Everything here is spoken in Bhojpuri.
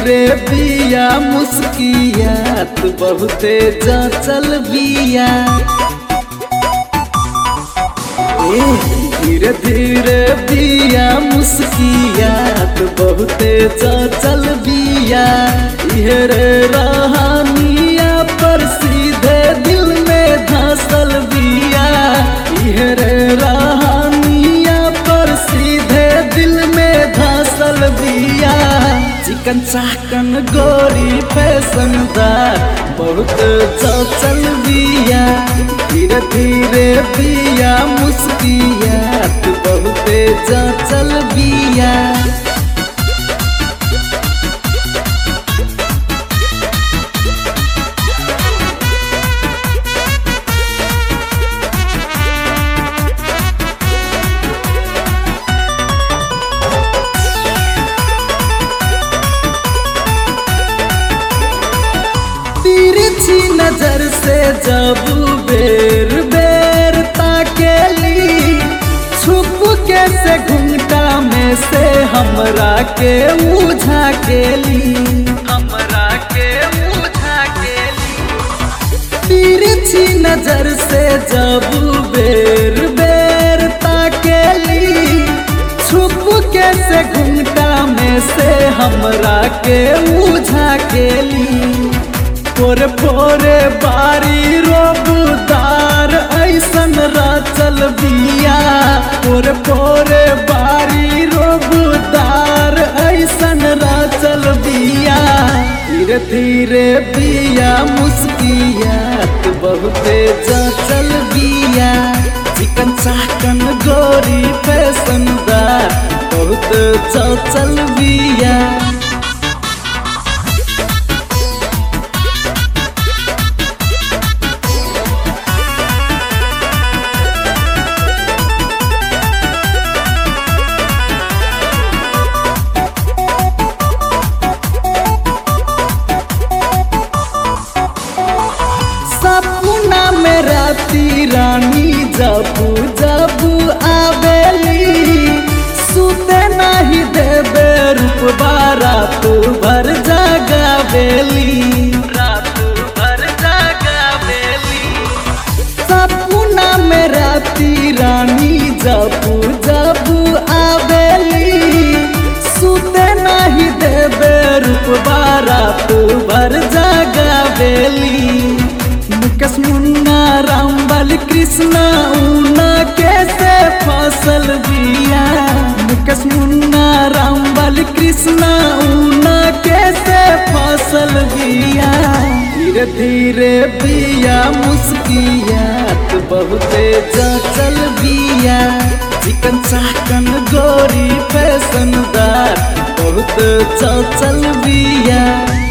धीरे बिया मुस्कियात बहुते चल बिया। धीरे धीरे बिया मुस्कियात बहुते चल बिया। इहरे रहानिया पर सीधे दिल में धसल बिया। इहरे रहानिया पर सीधे दिल में धसल बिया। चिकन चाकन गोरी फैशनदार बहुत चल बिया। धीरे धीरे बिया मुस्कियात बहुते चल बिया। तिरछी नजर से जब बेर बेर ताकेली, छुप के से घुंघटा में से हमरा के उझा केली। हमरा के उझा केली। तिरछी नजर से जब बेर बेर ताकेली, छुप के से घुंघटा में से हमरा के उझा केली। पोरे पोरे बारी रोबदार ऐसन राचल बिया। पोरे पोरे बारी रोबदार ऐसन राचल बिया। धीरे धीरे बिया मुस्कियात बहुते चल बिया। चिकन चाकन गोरी फैशनदार बहुत चल बिया। सपना में राती रानी जब जब आवेली, सुते नहीं देवे रूपबा रात भर जगावेली। रात भर जगावेली। सपना में राती रानी जब जब आवेली, सुते नहीं देवे रूपबा रात भर जगावेली। मुकेश मुन्ना रामबल कृष्णा ऊना कैसे फसल बिया। मुकेश मुन्ना रामबल कृष्णा ऊना कैसे फसल बिया। धीरे धीरे बिया मुस्कियात बहुते चल बिया। चिकन चाकन गोरी फैशनदार बहुत चल बिया।